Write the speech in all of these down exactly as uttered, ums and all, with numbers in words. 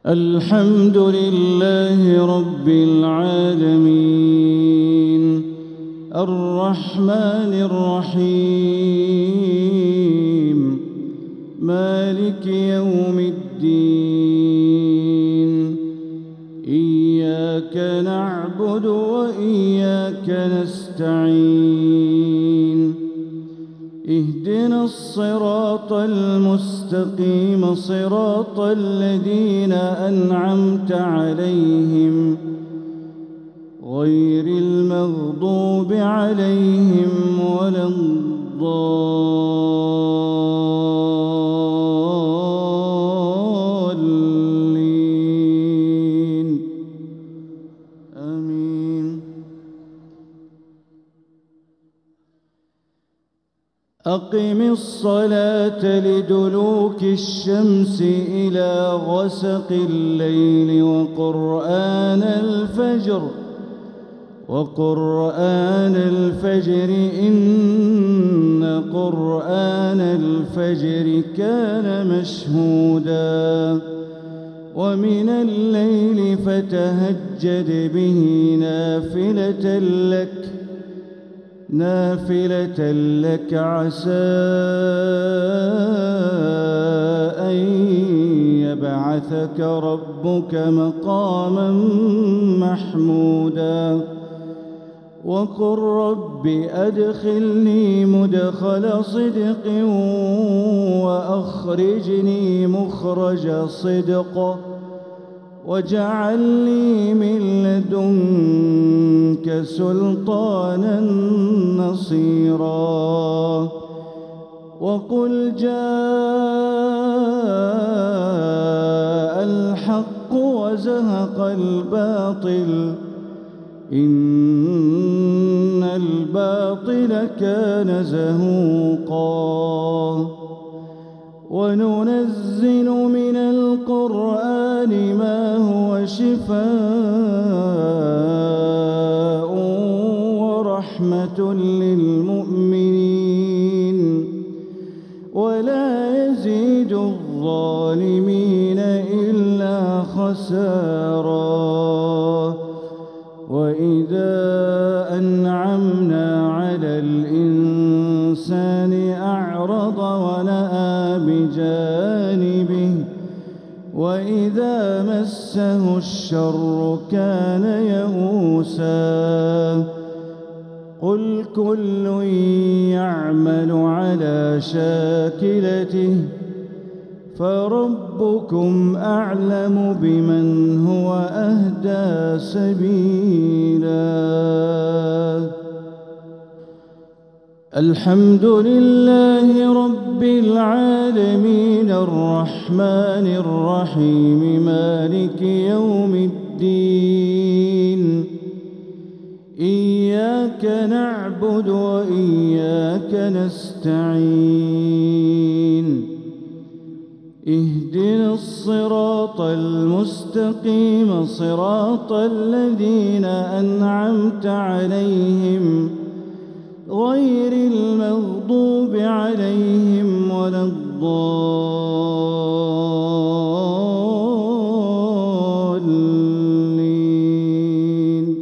الحمد لله رب العالمين الرحمن الرحيم مالك يوم الدين إياك نعبد وإياك نستعين اهدنا الصراط المستقيم صراط الذين أنعمت عليهم غير المغضوب عليهم ولا الضالين آمين. أقم الصلاة لدلوك الشمس إلى غسق الليل وقرآن الفجر وقرآن الفجر إن قرآن الفجر كان مشهودا ومن الليل فتهجد به نافلة لك نافلة لك عسى أن يبعثك ربك مقاما محمودا وقل رب أدخلني مدخل صدق وأخرجني مخرج صدق واجعل لي من لدنك سلطانا نصيرا وقل جاء الحق وزهق الباطل إن الباطل كان زهوقا وننزل من القرآن ما هو شفاء ورحمة للمؤمنين ولا يزيد الظالمين إلا خسارا وإذا أنعمنا على الإنسان أعرض ونأى بجانبه وإذا مسه الشر كان يئوسا قل كل يعمل على شاكلته فربكم أعلم بمن هو أهدى سبيلا. الحمد لله رب العالمين الرحمن الرحيم مالك يوم الدين إياك نعبد وإياك نستعين اهدنا الصراط المستقيم صراط الذين أنعمت عليهم غير المغضوب عليهم ولا الضالين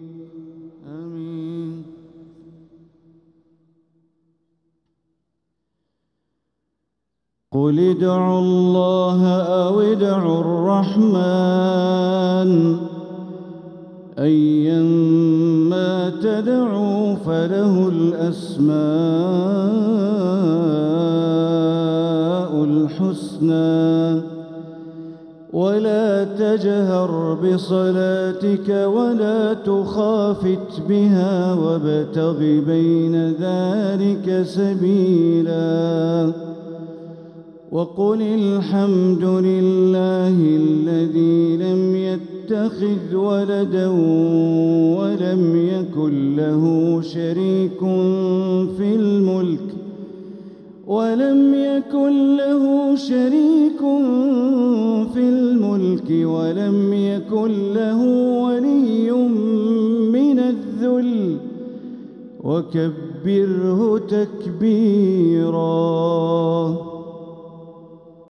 آمين. قل ادعوا الله أو ادعوا الرحمن أيما تدعوا فله الأسماء الحسنى ولا تجهر بصلاتك ولا تخافت بها وابتغ بين ذلك سبيلا وقل الحمد لله الذي لم يتخذ ولدا ولم يكن له شريك في الملك ولم يكن له شريك في الملك ولم يكن له ولي من الذل وكبره تكبيرا.